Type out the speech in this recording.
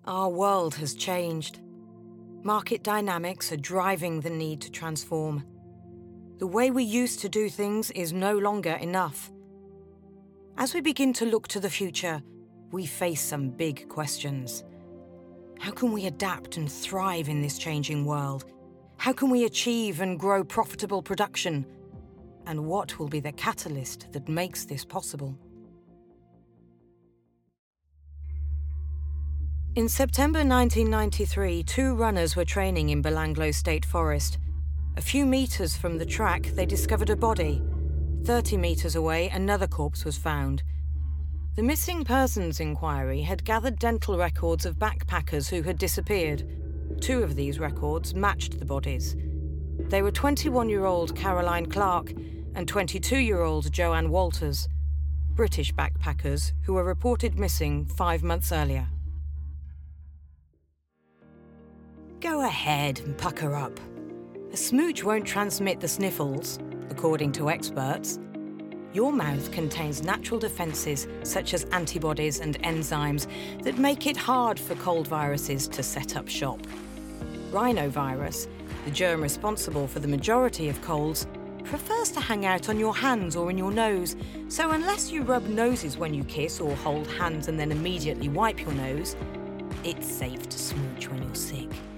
Our world has changed. Market dynamics are driving the need to transform. The way we used to do things is no longer enough. As we begin to look to the future, we face some big questions. How can we adapt and thrive in this changing world? How can we achieve and grow profitable production? And what will be the catalyst that makes this possible? In September 1993, two runners were training in Belanglo State Forest. A few meters from the track, they discovered a body. 30 meters away, another corpse was found. The Missing Persons Inquiry had gathered dental records of backpackers who had disappeared. Two of these records matched the bodies. They were 21-year-old Caroline Clark and 22-year-old Joanne Walters, British backpackers who were reported missing 5 months earlier. Go ahead and pucker up. A smooch won't transmit the sniffles, according to experts. Your mouth contains natural defences such as antibodies and enzymes that make it hard for cold viruses to set up shop. Rhinovirus, the germ responsible for the majority of colds, prefers to hang out on your hands or in your nose, so unless you rub noses when you kiss or hold hands and then immediately wipe your nose, it's safe to smooch when you're sick.